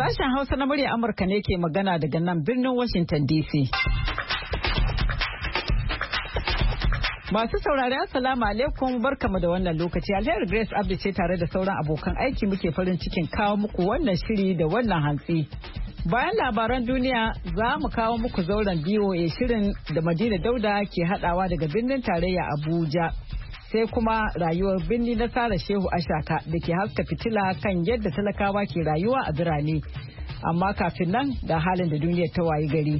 Sashen Hausa na murya Amurka ne ke magana daga nan birnin Washington DC. Masu saurari Assalamu alaikum, barkamu da wannan lokaci. Alheri Grace Abdi ce tare da sauran abokan aiki muke farin cikin kawo muku wannan shiri da wannan hantsi. Bayan labaran duniya za mu kawo muku zauren BOA shirin da Madina Dauda ke hadawa daga birnin tarayya Abuja. Sai kuma rayuwar birni na Sara Shehu Ashaka da ke haska fitila kan yadda talakawa ke rayuwa a birane. Amma kafin nan da halin da duniyar ta wayi gari.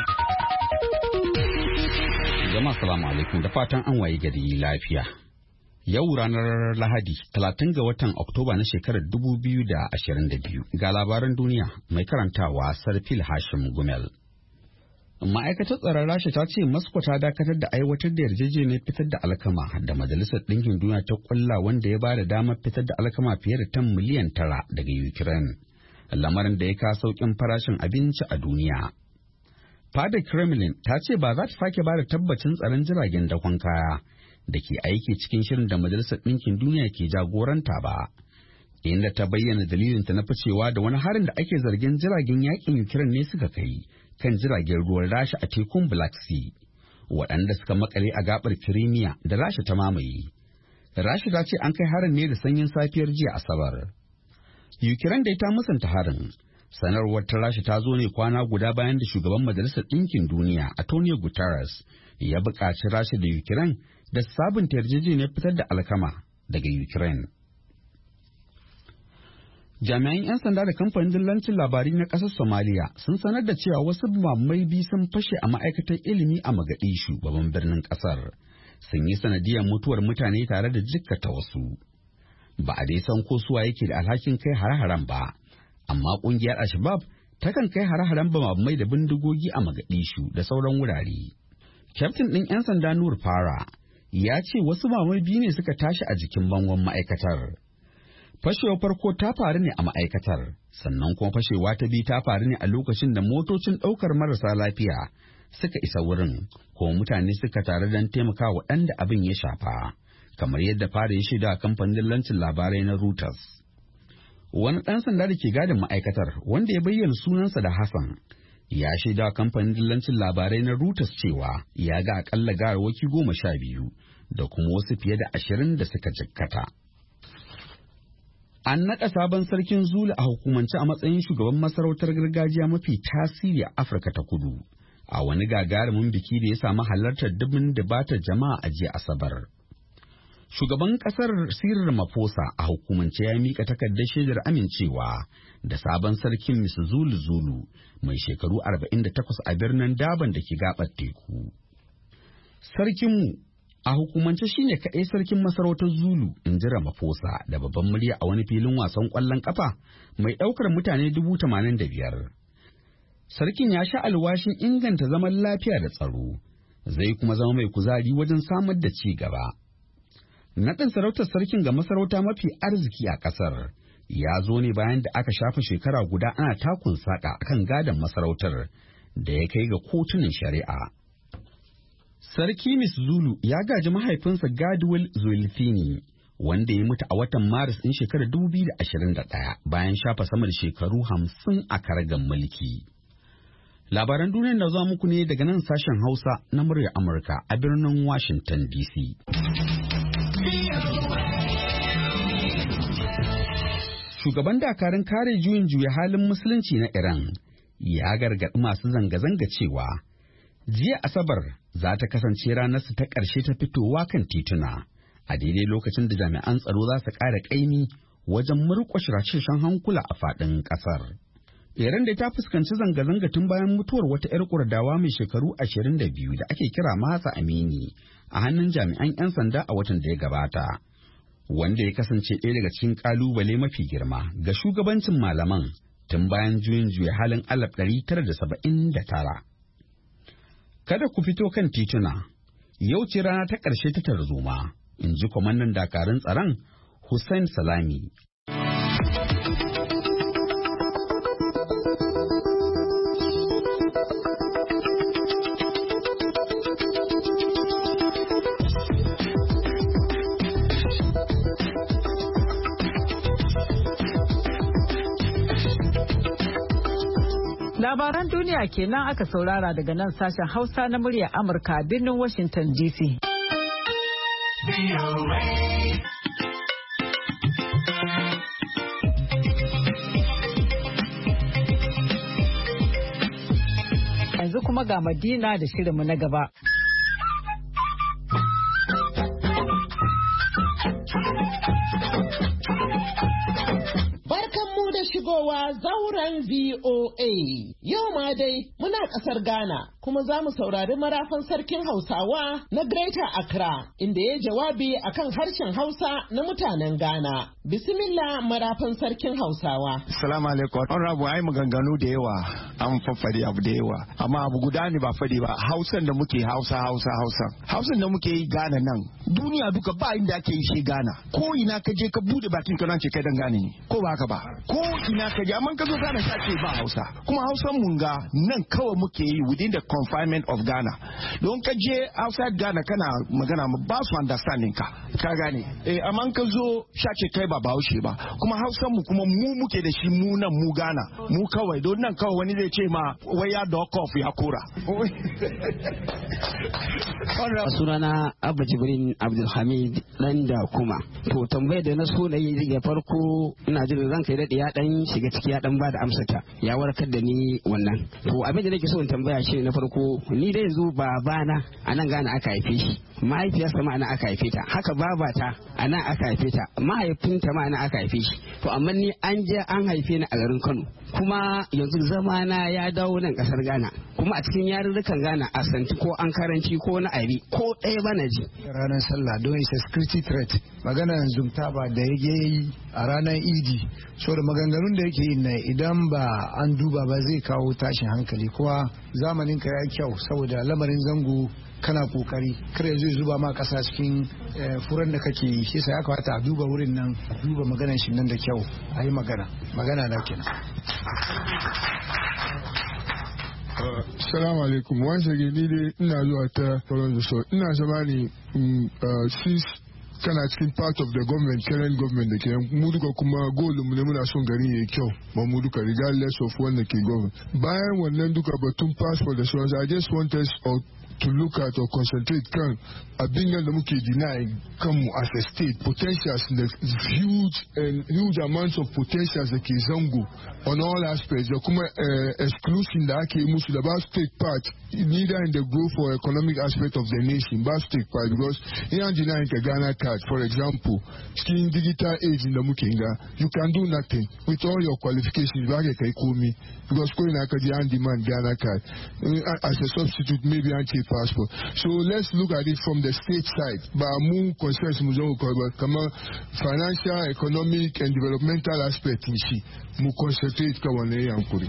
Jama'a salamu alaikum da fatan an wayi gari lafiya. Yau ranar Lahadi 30 ga watan Oktoba na shekarar 2022 ga labaran duniya mai karantawa Sarfil Hashim Gumel. Ma'aikatar tsaron Rasha ta ce Moscow ta dakatar da aiwatar da yarjejeniyar fitar da alkama da Majalisar Ɗinkin Duniya ta kulla wanda ya bada damar fitar da alkama fiye da tan miliyan 9 daga Ukraine. Lamarin da ya kawo sauƙin farashin abinci a duniya. Fadar Kremlin ta ce ba za ta sake bada tabbacin tsaron jiragen dakon kaya da ke aiki cikin shirin da Majalisar Ɗinkin Duniya ke jagoranta ba. Inda ta bayyana dalilinta na ficewa da wani harin da ake zargin jiragen yakin Ukraine ne suka kai kan jiragen ruwan Rasha a tekun Black Sea, waɗanda suka makale a gabar Crimea da Rasha ta mamaye. Rasha ta ce an kai harin ne da sanyin safiyar jiya Asabar. Ukraine dai ta musanta harin. Sanarwar ta Rasha ta zo ne kwana guda bayan da shugaban Majalisar Ɗinkin Duniya Antonio Guterres ya buƙaci Rasha da Ukraine da sabunta yarjejeniyar fitar da alkama daga Ukraine. Jami'an 'yan sanda da kamfanin dillancin labarai na ƙasar Somalia sun sanar da cewa wasu bamamai biyu sun fashe a ma'aikatar ilimi a Mogadishu, babban birnin ƙasar. Sun yi sanadiyar mutuwar mutane tare da jikkata wasu. Ba a dai san ko suwa yake da alhakin kai hare-haren ba, amma ƙungiyar Al-Shabaab takan kai hare-haren bamamai da bindigogi a Mogadishu da sauran wurare. Kyaftin ɗin 'yan sanda Nur Fara ya ce wasu bamamai biyu ne suka tashi a jikin bangon ma'aikatar. Fashewar farko ta faru ne a ma'aikatar, sannan kuma fashewa ta biyu ta faru ne a lokacin da motocin ɗaukar marasa lafiya suka isa wurin, kuma mutane suka taru don taimaka waɗanda abin ya shafa, kamar yadda fara ya shaida a kamfanin dillancin labarai na Reuters. Wani ɗan sanda da ke gadin ma'aikatar, wanda ya bayyana sunansa da Hassan, ya shaida a kamfanin dillancin labarai na Reuters cewa ya ga akalla gawarwaki 12 da kuma wasu fiye da 20 da suka jikkata. An naɗa sabon sarkin Zulu a hukumance a matsayin shugaban masarautar gargajiya mafi tasiri a Afirka ta Kudu, a wani gagarumin biki da ya samu halartar dubin dubatar jama'a a jiya Asabar. Shugaban ƙasar Cyril Ramaphosa a hukumance ya mika takardar shaidar amincewa da sabon sarkin Mr. Zulu mai shekaru 48 a birnin Durban da ke gabar teku. Sarkinmu a hukumance shine kaɗai sarkin masarautar Zulu, in ji Ramaphosa da babban murya a wani filin wasan ƙwallon ƙafa mai ɗaukar mutane 85,000. Sarkin ya sha alwashin inganta zaman lafiya da tsaro, zai kuma zama mai kuzari wajen samar da ci gaba. Naɗin sarautar sarkin ga masarauta mafi arziki a ƙasar ya zo ne bayan da aka shafa shekara guda ana takun saƙa akan gadon masarautar da ya kai ga kotunan shari'a. Sarki Miss Zulu ya gaji mahaifinsa Gadwell Zulfini, wanda ya mutu a watan Maris ɗin shekarar 2021 bayan shafa sama da shekaru 50 a karagar mulki. Labaran duniyar da zuwa muku ne daga nan sashen Hausa na muryar Amurka a birnin Washington DC. Shugaban dakarun kare juyin juya halin musulunci na Iran ya gargaɗi masu zanga-zanga cewa jiya Asabar za ta kasance ranarsu ta ƙarshe ta fitowa kan tituna, a daidai lokacin da jami'an tsaro za su ƙara ƙaimi wajen murƙushe rashin hankula a faɗin ƙasar. Iran da ta fuskanci zanga-zanga tun bayan mutuwar wata 'yar Kurdawa mai shekaru 22 da ake kira Mahsa Amini a hannun jami'an 'yan sanda a watan da ya gabata, wanda ya kasance ɗaya daga cikin ƙalubale mafi girma ga shugabancin malaman tun bayan juyin juya halin 1979. Kada ku fito kan tituna, yau ce rana ta ƙarshe ta tarzoma, in ji kwamandan dakarun tsaron Hussein Salami. Labaran duniya kenan aka saurara daga nan sashen Hausa na muryar Amurka a birnin Washington DC. Yanzu kuma ga Madina da shirinmu na gaba. Shigowa zauren VOA. Yau ma dai muna ƙasar Ghana kuma za mu saurari marafan sarkin Hausawa na Greater Accra inda ya jawabi akan harshen Hausa na mutanen Ghana. Bismillah marafan sarkin Hausawa. Assalamu alaikum. Honorable ai maganganu da yawa an faffari abu da yawa amma abu guda ne ba fadi ba Hausan da muke Hausan da muke yi Ghana nan duniya duka ba inda ake yi shi Ghana ko ina ka je ka bude bakin ka nan ce kai dan Ghana ne ko ba haka ba ko ina ka je amma ka zo Ghana sha ce ba Hausa kuma Hausan mun ga nan kawai muke yi within the confinement of Ghana don ka je outside Ghana kana magana ba su understanding ka gane amma ka zo sha ce kai ba Bahaushe ba kuma Hausan mu kuma mu muke da shi mu nan mu Ghana mu kawai don nan kawai wani zai ce ma wai ya dock off ya kora sunana Abba Jibrin Abdulhamid dan da kuma to tambayar da na so na yi daga farko ina jin ranka da ya dan shiga ciki ya dan bada amsa ta ya warkar da ni wannan to abin da nake so in tambaya shi na farko ni da yanzu babana anan Ghana aka haife shi mahaifiyarsa ma anan aka haife ta haka babata anan aka haife ta mahaifinta ma anan aka haife shi to amma ni an je an haife ni a garin Kano kuma yanzu zamana ya dawo nan kasar Ghana kuma a cikin yarurrukan Ghana a santi ko an karanci ko na abi ko ɗaya bana ji ranar sallah don isa security threat magana yanzu ta ba da yake yi a ranar idi so da maganganun da yake yi na idan ba an duba ba zai kawo tashin hankali kuma zamanin ka ya kyau saboda lamarin zango kana kokari kare zai zuba ma kasa cikin furan da kake yi shi ya kamata a duba wurin nan duba maganar shi nan da kyau a yi magana na kenan. Assalamu alaikum. Once again, ni dai ina zuwa ta Toronto so ina zama ne since kana cikin part of the government, current government da ke mu duka kuma goal mu ne muna son gari yayi kyau ba mu duka regardless of wanda ke government. Bayan wannan duka batun passport da sauransu, I just want us to look at or concentrate kan abin da muke deny kanmu as a state potentials da huge amounts of potentials da ke zango on all aspects da kuma exclusion da ake musu da ba su take part neither in the growth or economic aspect of the nation ba su take part because in an deny ka Ghana card for example cikin digital age da muke ga you can do nothing with all your qualifications ba ka kai komi because ko ina ka ji an demand Ghana card as a substitute maybe an ce passport. So let's look at it from the state side. Ba mu concerns mu zo ko ba kamar financial, economic and developmental aspect shi mu concentrate ka wannan yankuri.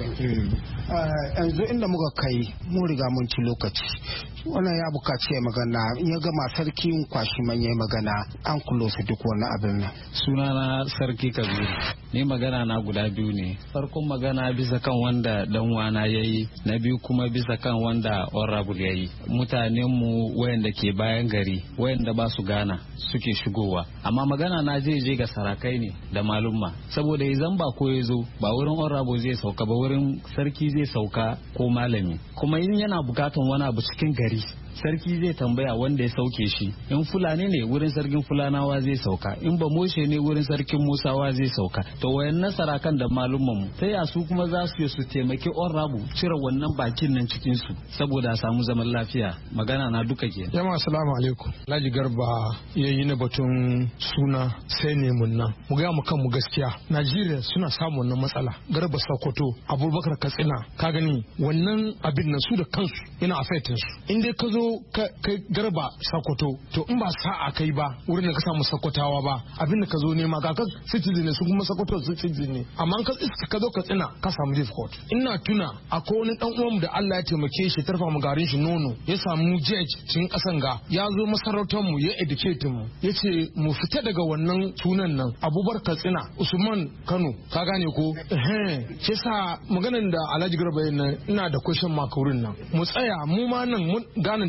Yanzu inda muka kai mu riga mun ci lokaci. Wannan ya bukaci magana in ya gama sarkin kwashi manye magana an kulo su duk wannan abin nan. Sunana Sarki Kabiru. Ni magana na guda biyu ne. Farkon magana bisa kan wanda dan wana yayi, na biyu kuma bisa kan wanda honorable yayi. Mutanenmu wayanda ke bayan gari wayanda ba su Ghana suke shigowa amma magana na zai je ga sarakai ne da malumma saboda idan ba ko yazo ba wurin honorable zai sauka ba wurin sarki zai sauka ko malami kuma in yana bukatan wani abu cikin gari sarki zai tambaya wanda ya sauke shi in fulani ne wurin sarkin fulanawa zai sauka in ba moshe ne wurin sarkin musawa zai sauka to wayannan sarakan da malumman mu sai a su kuma za su taimaki honorable cire wannan bakin nan cikin su saboda a samu zaman lafiya magana na duka ke jama'a assalamu alaikum Alhaji Garba yayi na batun suna sai ne mun nan mu ga mu kan mu gaskiya Najeriya suna samun wannan matsala Garba Sokoto Abubakar Katsina ka gani wannan abin nan su da kansu yana affecting su in dai ka zo kai Garba Sokoto to in ba sa'a kai ba wurin da ka samu Sokotawa ba abin da ka zo nema ga ka citizen ne su kuma Sokoto citizen ne amma ka zo Katsina ka samu difficult ina tuna akwai wani dan uwanmu da Allah ya taimake shi tarfa mu garin shi nono ya samu judge cikin kasan ga ya zo masarautar mu ya educate mu yace mu fita daga wannan sunan nan Abubakar Katsina Usman Kano ka gane ko shi sa maganar da Alhaji Garba yana ina da question mark wurin nan mu tsaya mu ma nan mun gane da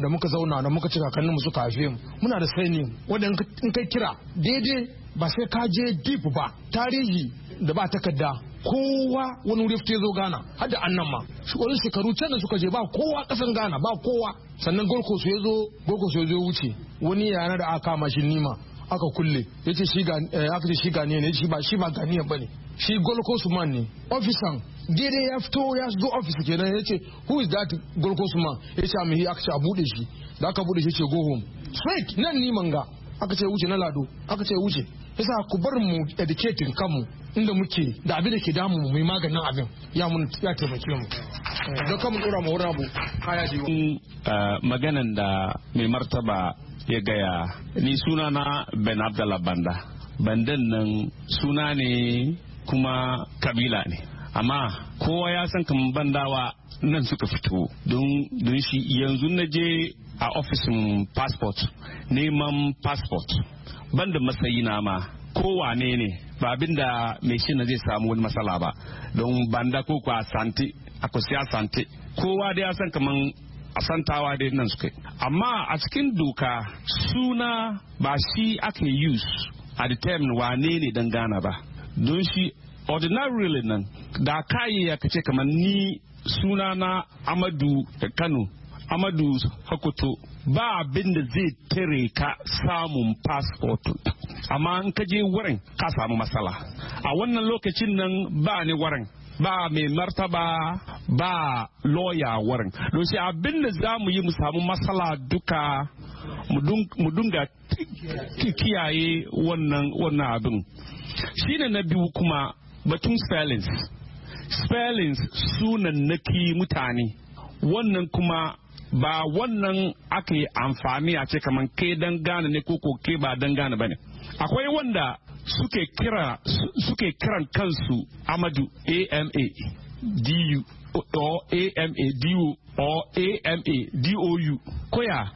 da muka zauna da muka ci kakannin mu suka haife mu muna da sai ne wanda in kai kira daidai ba sai ka je deep ba tarihi da ba takarda kowa wani wuri ya zo Ghana har da annan ma wani shekaru can da suka je ba kowa kasan Ghana ba kowa sannan Gold ya zo wuce wani yana da aka kama shi nima aka kulle yace aka ce shi Ghanaian ne shi ba Ghanaian bane shi Gold Coast man ne ofisan daidai ya fito ya zo office kenan yace who is that Gold Coast man yace am he aka ce a bude shi da aka bude shi ce go home straight nan ni manga aka ce wuce na Lado aka ce wuce yasa ku bar mu educating kanmu inda muke da abin da ke damu mu yi maganin abin ya taimake mu don kamun dora mu wurin abu kaya ji maganan da mai martaba ya gaya ni suna na Ben Abdallah Banda bandan nan suna ne kuma kabila ne amma kowa ya san kaman bandawa nan suka fito don shi yanzu na je a ofisin passport neman passport banda matsayi na ma kowane ne ba abinda mai shi na zai samu wani matsala ba don banda ko kwa asante akwai asante kowa da ya san kaman asantawa dai nan suka amma a cikin doka suna ba shi aka use a determine wane ne dan Ghana ba don shi ordinarily nan da kayi ya kace kaman ni suna na Amadu Kano Amadu Hakoto ba abin da zai tare ka samun passport amma in ka je wurin ka samu matsala a wannan lokacin nan ba ni wurin ba mai martaba ba lawyer wurin don shi abin da za mu yi mu samu matsala duka mu dunga kiyaye wannan abin shine na biyu kuma batun spellings sunan naki mutane wannan kuma ba wannan aka yi amfani a ce kaman kai dan Ghana ne ko ke ba dan Ghana bane akwai wanda suke kiran kansu Amadu AMA DU or AMA DU or AMA DOU koya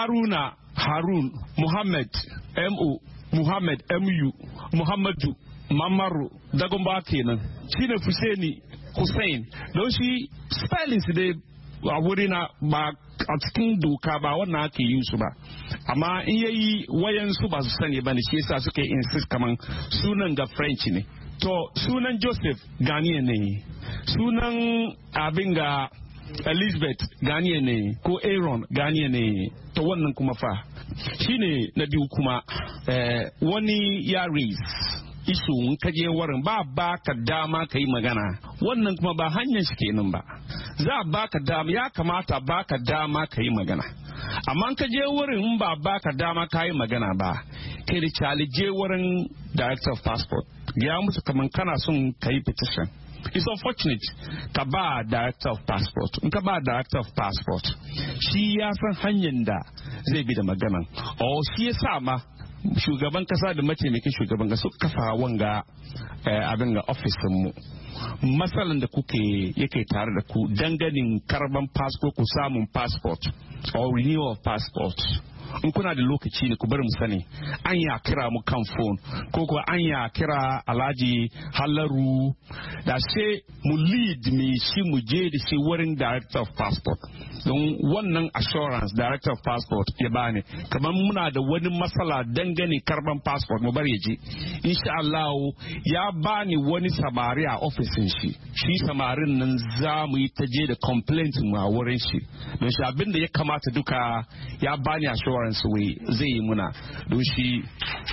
Harun Muhammad MO Muhammad MU Muhammadu Mamaru Dagomba kenan shine Fuseni Hussein don shi spellings dai a wurina ba a cikin doka ba wannan ake yin su ba amma in yayi wayan su ba su sani ba ne shi yasa suka insist kaman sunan ga French ne to sunan Joseph Ghanaian ne sunan abin ga Elizabeth Ghanaian ne ko Aaron Ghanaian ne to wannan kuma fa shine na biyu kuma wani ya raise isu in ka je wurin ba ka dama ka yi magana wannan kuma ba hanyar shi kenan ba za ba ka dama ya kamata ba ka dama ka yi magana amma ka je wurin in ba ka dama ka yi magana ba kai da cali je wurin director of passport ya musu kaman kana son ka yi petition it's unfortunate ka ba director of passport in ka ba director of passport shi ya san hanyar da zai bi da maganan shi ya sa ma shugaban kasa da mataimakin shugaban kasa suka kafa wanga abin ga ofisin mu matsalan da yake tare da ku danganin karban passport ku samun passport or renewal of passport in kuna da lokaci ne ku bari mu sani an ya kira mu kan phone ko kuwa an ya kira Alhaji Halaru da sai mu lead me shi mu je da shi wurin director of passport don wannan assurance director of passport ya bani kamar muna da wani matsala dangane karban passport mu bari ya je insha Allah ya bani wani samari a ofisin shi samarin nan za mu yi ta je da complaint mu a wurin shi don shi abinda ya kamata duka ya bani assurance zai yi muna don shi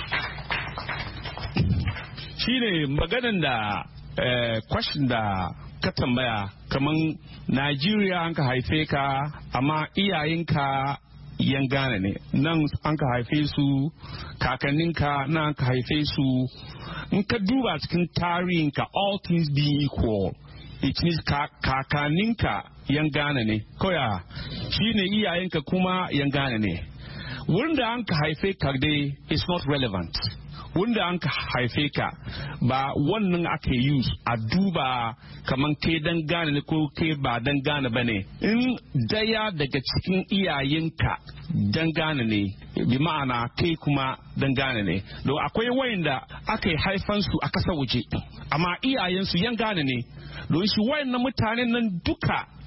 ne maganin da question da ka tambaya kaman Najeriya an ka haife ka amma iyayenka yan Ghana ne nan an ka haife su kakanninka nan an ka haife su in ka duba cikin tarihinka all things being equal it means kakanninka yan Ghana ne koya shine iyayenka kuma yan Ghana ne wurin da an ka haife ka dai is not relevant wurin da an ka haife ka ba wannan aka use a duba kaman kai dan Ghana ne ko kai ba dan Ghana bane in daya daga cikin iyayenka dan Ghana ne bi ma'ana kai kuma dan Ghana ne don akwai wayanda aka haifan su a kasa waje amma iyayensu yan Ghana ne don shi wayannan mutanen nan duka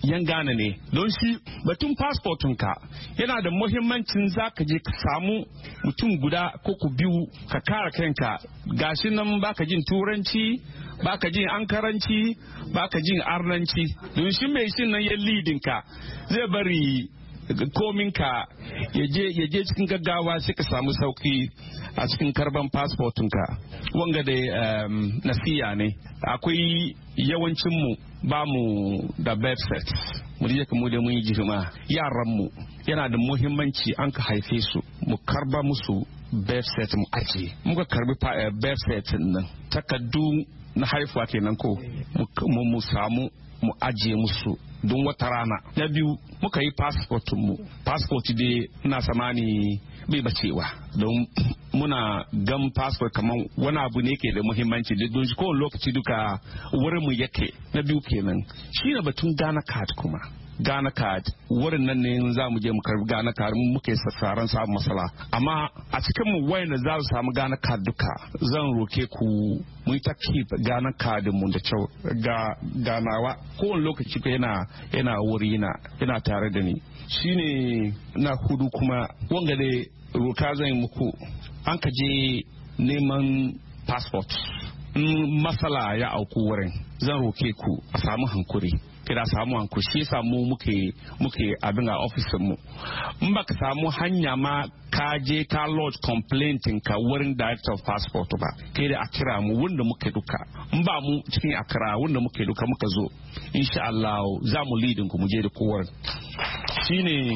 yan Ghana ne don shi batun passportin ka yana da muhimmancin zaka je ka samu mutum guda ko ku biyu ka kare kanka gashi nan baka jin turanci baka jin ankaranci baka jin arnanci don shi mai shin nan ya leading ka zai bari kominka ya je cikin gaggawa sai ka samu sauki a cikin karban fasfotinka wanga da nasiya ne akwai yawancinmu ba mu da website mu je mu da mun yi girma yaranmu yana da muhimmanci an ka haife su mu karba musu website mu aje muka karbi website nan takaddu na haifuwa kenan ko mu samu mu ajiye musu don wata rana. Na biyu muka yi passport dai na samani bai bacewa don muna gan passport kamar wani abu ne ke da muhimmanci don kowane lokaci duka wurin mu yake. Na biyu kenan shi ne batun Ghana card kuma. Ghana card wurin nan ne za mu je mu karbi Ghana card mu muke sassaran samun masala amma a cikin mu wayanda za su samu Ghana card duka zan roke ku mu ta keep Ghana card mu da kyau ga ganawa kowane lokaci ko yana wuri yana tare da ni shine na hudu kuma wanga da roka zan muku an ka je neman passport masala ya auku wurin zan roke ku a samu hankuri kira samu hankuri shi samu muke abin a ofisin mu in baka samu hanya ma ka je ka lodge complaint ka wurin director of passport ba kai da a kira mu wanda muke duka in ba mu cikin akira wanda muke duka muka zo insha Allah za mu leading ku mu je da kowar shine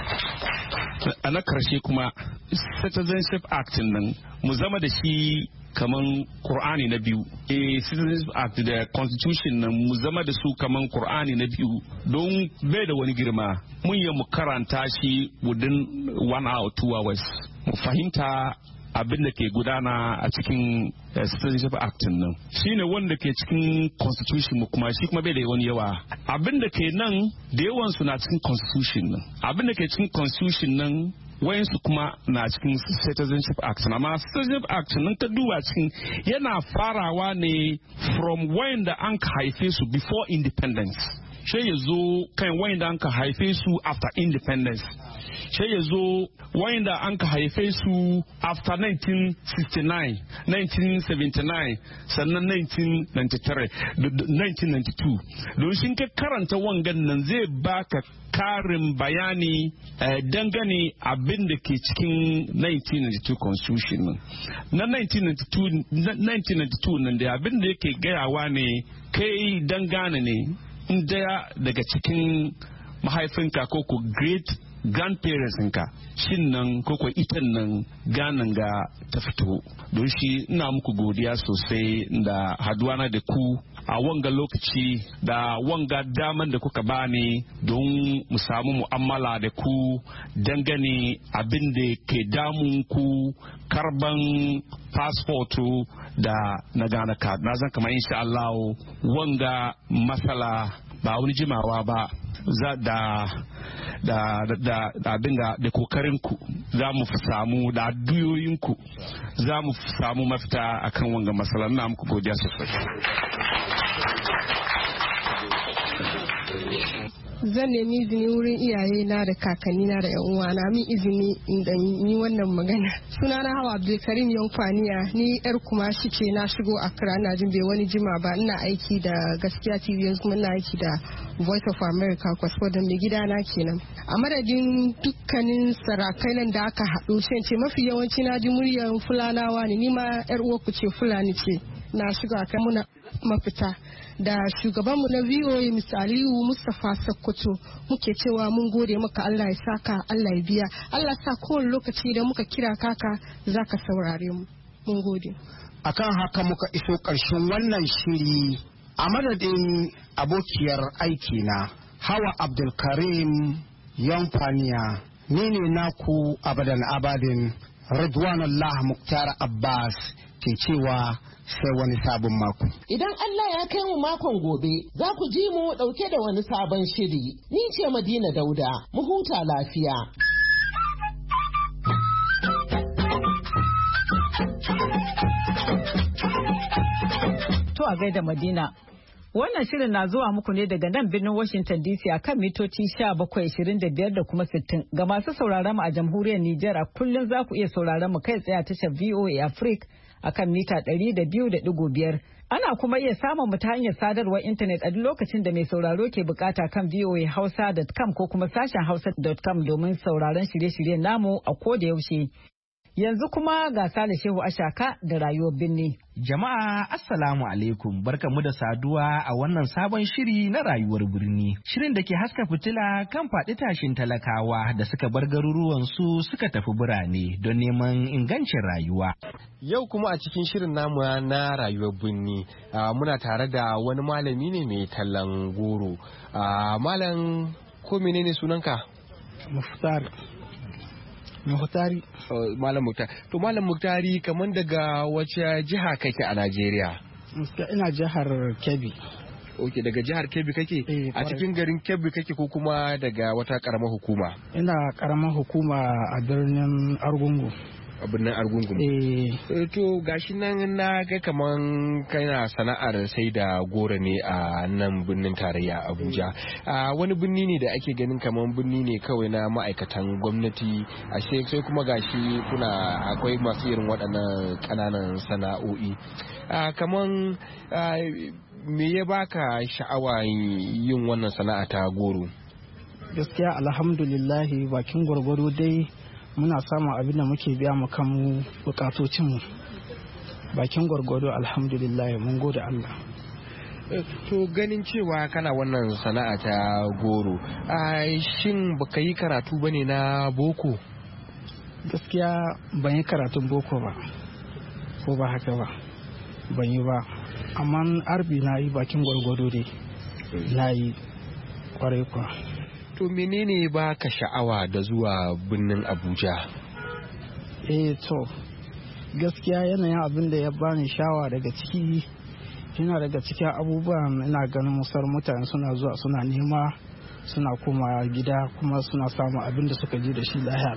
a na karshe kuma Citizenship Act nan mu zama da shi kaman Qur'ani na biyu Citizenship Act da Constitution nan mu zama da su kaman Qur'ani na biyu don bai da wani girma mun yi mu karanta shi within 1 hour 2 hours mu fahimta abin da ke gudana a cikin Citizenship Act nan shine wanda ke cikin Constitution mu kuma shi kuma bai da wani yawa abin da ke nan da yawan su na cikin Constitution nan abin da ke cikin Constitution nan wayansu kuma na cikin Citizenship Act amma Citizenship Act nan ka duba cikin yana farawa ne from wayanda an ka haife su before independence sai ya zo kan wayanda an ka haife su after independence sai ya zo wayanda an ka haife su after 1969 1979 sannan 1992 don shi ka karanta wangan nan zai baka karin bayani dangane abin da ke cikin 1992 constitution nan na 1992 nan da abin da yake gayawa ne kai dangane ne daya daga cikin mahaifinka ko ku great grandparents ka shin nan koko itan nan ganan ga ta fito don shi ina muku godiya sosai da haduwana da ku a wanga lokaci da wanga daman da kuka bani don mu samu mu'amala da ku dangane abin da ke damun ku karban passportu da na Ghana card na zan kamar insha Allah wanga masala ba wani jimawa ba za da abin da kokarin ku za mu samu da addu'o'in ku za mu samu mafita akan wanga masala na muku godiya sosai. Zan nemi izini wurin iyaye na da kakanni na da yan uwa na min izini in yi wannan magana. Sunana Hawa Abdulkarim Yankwaniya ni yar kuma shi ce na shigo Accra na jin bai wani jima ba ina aiki da Gaskiya TV yanzu kuma ina aiki da Voice of America kwaso da mai gida na kenan. A madadin dukkanin sarakai nan da aka haɗu sai ce mafi yawanci na ji muryar Fulanawa ne ni ma yar uwa ku ce Fulani ce na shigo Accra muna mafita. Da shugabanmu na VOA Mr. Aliyu Mustapha Sokoto muke cewa mun gode maka Allah ya saka Allah ya biya Allah sa kowane lokaci da muka kira kaka zaka saurare mu mun gode. Akan haka muka iso ƙarshen wannan shiri a madadin abokiyar aiki na Hawa Abdulkarim Yankwaniya ni ne naku abadan abadin Ridwanullah Muktar Abbas ke cewa sai wani sabon mako. Idan Allah ya kai mu makon gobe, za ku ji mu ɗauke da wani sabon shiri. Ni ce Madina Dauda, mu huta lafiya. To a gaida Madina. Wannan shirin na zuwa muku ne daga nan birnin Washington DC a kan mitoci 1725 da kuma 60. Ga masu sauraron mu a jamhuriyar Nijar a kullum za ku iya sauraron mu kai tsaye a tashar VOA Africa a kan mita 200.5. Ana kuma iya samun mu ta hanyar sadarwar intanet a duk lokacin da mai sauraro ke bukata kan voahausa.com ko kuma sashen hausa.com domin sauraron shirye-shiryen namu a koda yaushe. Yanzu kuma ga Sale Shehu Ashaka da rayuwar birni. Jama'a Assalamu alaikum, barkamu da saduwa a wannan sabon shiri na rayuwar birni. Shirin da ke haska fitila kan faɗi tashin talakawa da suka bar garuruwansu suka tafi birane don neman ingancin rayuwa. Yau kuma a cikin shirin namu na rayuwar birni muna tare da wani malami ne mai tallan goro. Malam ko menene sunanka? Muhtari. Malam Muhtari. To Malam Muhtari kamar daga wace jiha kake a Najeriya? Ina jihar Kebbi. Ok, daga jihar Kebbi kake? A cikin garin Kebbi kake ko kuma daga wata karamar hukuma? Ina karamar hukuma a birnin Argungu. A birnin Argungu. To gashi nan na ga kaman kana sana'ar sai da goro ne a nan birnin tarayya Abuja. Wani birni ne da ake ganin kaman birni ne kawai na ma'aikatan gwamnati, sai kuma gashi akwai masu irin waɗannan ƙananan sana'o'i. Kaman me ya baka sha'awa yin wannan sana'a ta goro? Gaskiya alhamdulillahi bakin gwargwaro dai muna samun abin da muke biya mu kanmu bukatocinmu bakin gwargwado alhamdulillah mun gode Allah. To ganin cewa kana wannan sana'a ta goro, shin baka yi karatu bane na boko? Gaskiya ban yi karatun boko ba, ko ba haka ba, ban yi ba, amma arbi na yi bakin gwargwado dai na yi kwarai kwa. To menene ba ka sha'awa da zuwa birnin Abuja? To gaskiya yanayin abin da ya bani sha'awa daga ciki, yana daga cikin abubuwan ina ganin musar mutane suna zuwa suna nema suna koma gida kuma suna samun abin da suka ji da shi lahiya.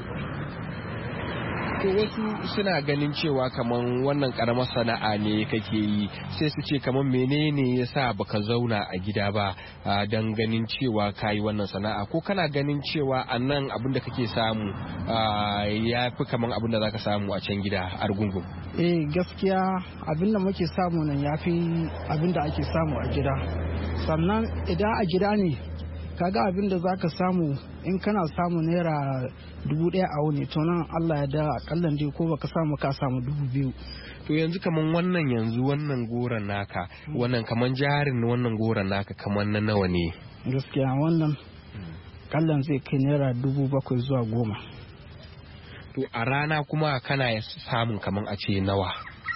To wasu suna ganin cewa kaman wannan karamar sana'a ne kake yi, sai su ce kaman menene yasa baka zauna a gida ba don ganin cewa kayi wannan sana'a, ko kana ganin cewa a nan abin da kake samu ya fi kaman abin da zaka samu a can gida Argungun? Gaskiya abin da muke samu nan ya fi abin da ake samu a gida. Sannan idan a gida ne kaga abin da zaka samu in kana samu naira 1,000 a wuni, to nan Allah ya da akallan dai ko baka samu ka samu 2,000. To yanzu kaman wannan goron naka, wannan kaman jarin wannan goron naka kaman na nawa ne? Gaskiya wannan kallan zai kai naira 7,000 zuwa 10,000. To a rana kuma kana samun kaman a ce nawa?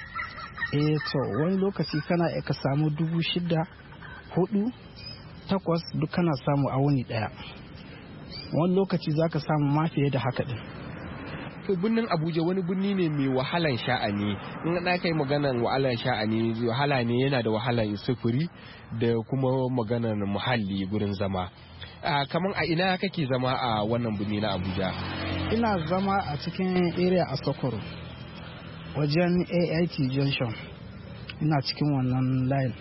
To wani lokaci kana ka samu 6,000, 4,000, 8,000 duk kana samu a wuni daya. Wani lokaci zaka samu ma fiye da haka din. To birnin Abuja wani birni ne mai wahalan sha'ani. In na kai maganar wahalan sha'ani, wahala ne, yana da wahalan sufuri da kuma maganar muhalli gurin zama. Kaman a ina kake zama a wannan birni na Abuja? Ina zama a cikin area a Sokoro, wajen AIT Junction. Ina cikin wannan line.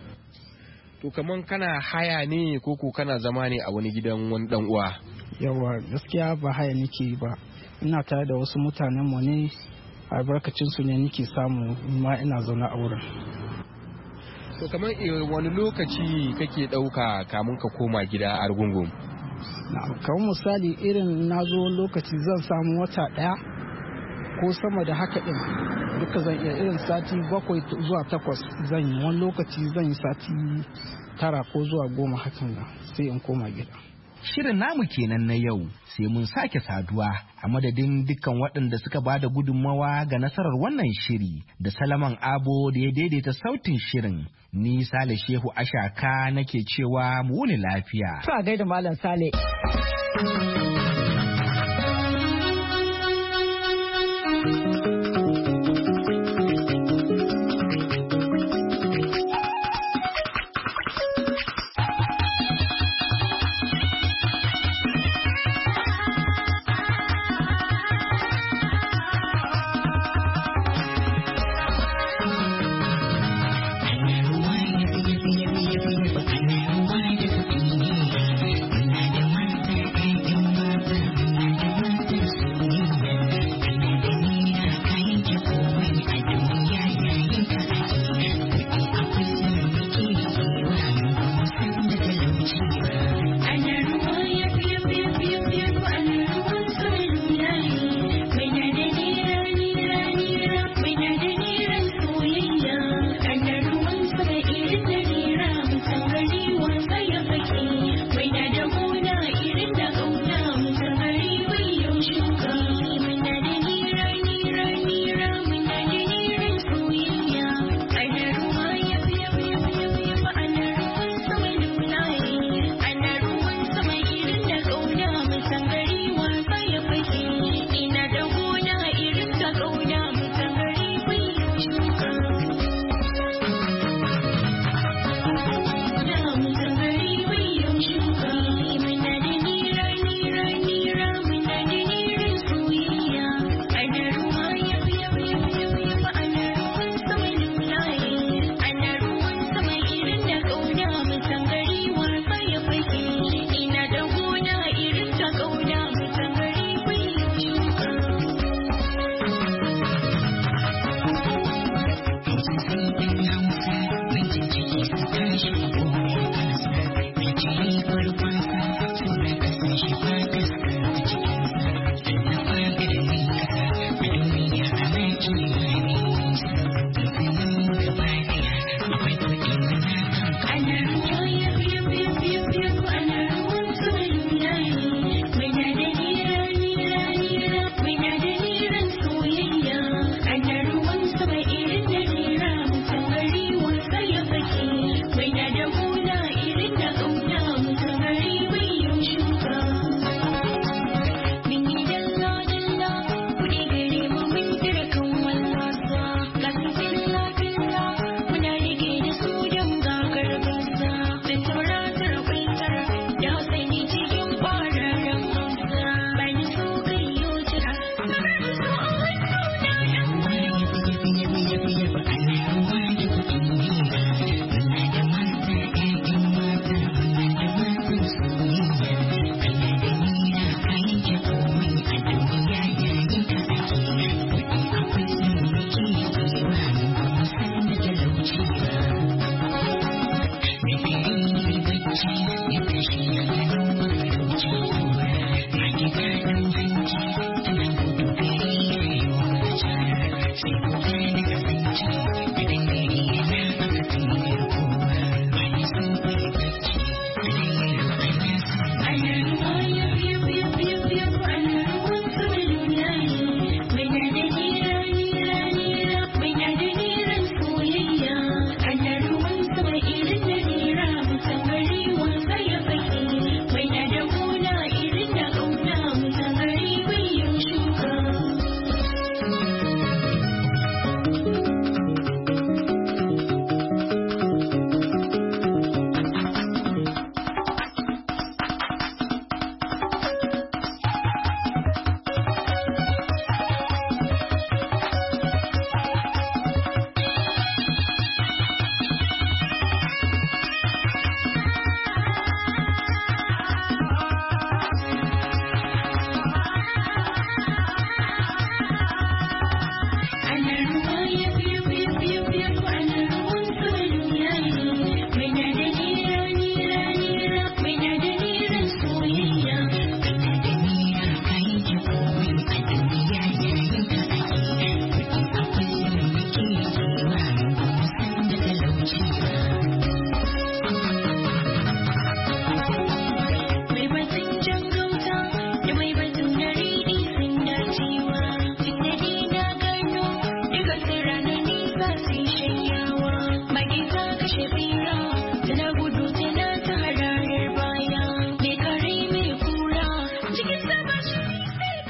To kaman kana haya ne ko kana zama ne a wani gidan wani dan uwa? Yawa, gaskiya ba haya nake ba, ina tare da wasu mutanen mu ne, albarkacin su ne nake samu ma ina zaune a wurin. To kamar wani lokaci kake dauka kamun ka koma gida Argungun? Kamar misali irin na zo lokaci zan samu wata daya ko sama da haka din, duka zan iya irin sati 7 zuwa 8 zan yi, wani lokaci zan yi sati 9 ko zuwa 10 hakan nan sai in koma gida. Shirin namu kenan na yau, sai mun sake saduwa a madadin dukkan waɗanda suka ba da gudunmawa ga nasarar wannan shiri da Salaman Abo da ya daidaita sautin shirin. Ni Sale Shehu Ashaka nake cewa mu wuni lafiya. Ta gaida Malam Sale.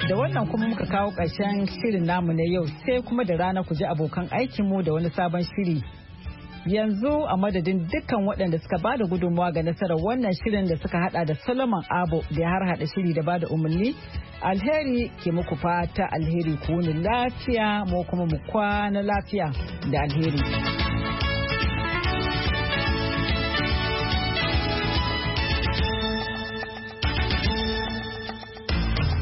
Da wannan kuma muka kawo ƙarshen shirin namu na yau sai kuma da rana ku ji abokan aikinmu da wani sabon shiri. Yanzu a madadin dukkan waɗanda suka ba da gudunmawa ga nasarar wannan shirin da suka hada da Solomon Abo da ya harhaɗa shiri da ba da umarni. Alheri ke muku fata alheri ku wuni lafiya mu kuma mu kwana lafiya da alheri.